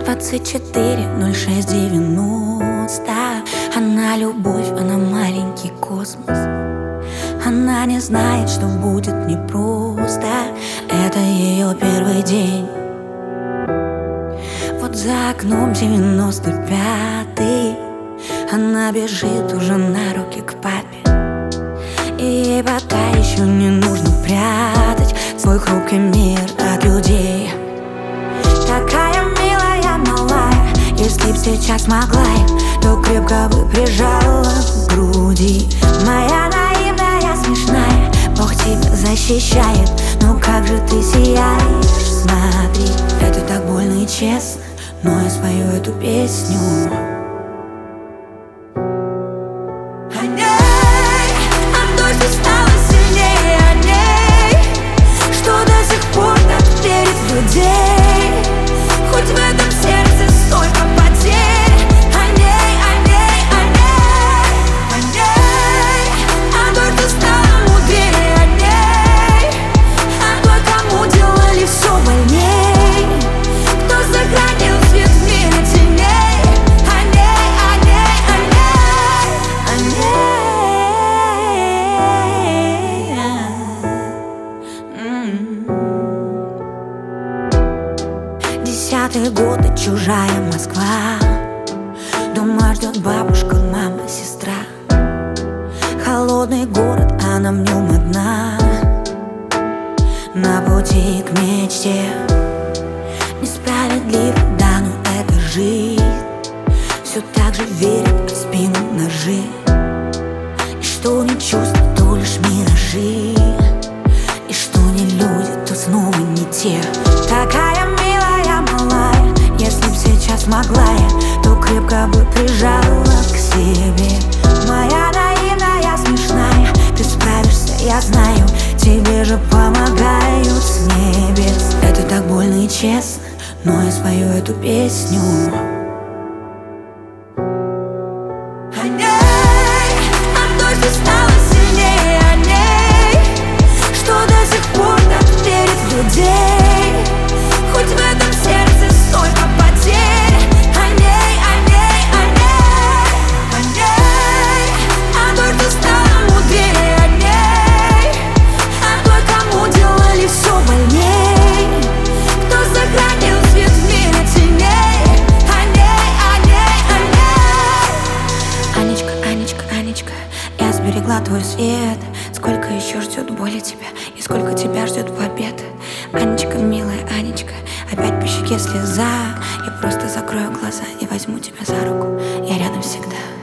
24-06-90. Она любовь, она маленький космос. Она не знает, что будет непросто. Это ее первый день. Вот за окном 95-й. Она бежит уже на руки к папе. И ей пока еще не нужно прятать свой хрупкий мир от людей. Такая милая, малая, если б сейчас могла я, то крепко бы прижала к груди. Моя наивная, смешная, Бог тебя защищает. Ну как же ты сияешь, смотри. Это так больно и честно, но я спою эту песню. Хоть в этом сердце столько потерь. О ней, о ней, о ней, о ней. О той, кто стала мудрее, о ней. О той, кому делали все больней, кто сохранил свет в мире теней. О ней, о ней, о ней, о ней. 10-е годы, чужая Москва. Дома ждет бабушка, мама, сестра. Холодный город, она в нем одна. На пути к мечте. Несправедливо, да, но это жизнь. Все так же верит в спину ножи. И что не чувства, то лишь миражи. И что не люди, то снова не те. Такая милая, малая, если б сейчас могла я, то крепко бы прижала к себе. Моя наивная, смешная, ты справишься, я знаю. Тебе же помогают с небес. Это так больно и честно, но я спою эту песню. О ней, о той, что стала сильнее, о ней, что до сих пор так верит в людей. Хоть в этом сердце столько потерь. О ней, о ней, о ней, о ней. О той, кто стала мудрее, о ней. О той, кому делали все больней, кто сохранил свет в мире теней. О ней, о ней, о ней. Анечка, Анечка, Анечка, я сберегла твой свет. Сколько еще ждет боли тебя, и сколько тебя ждет побед. Анечка, милая Анечка, опять по щеке слеза. Я просто закрою глаза и возьму тебя за руку. Я рядом всегда.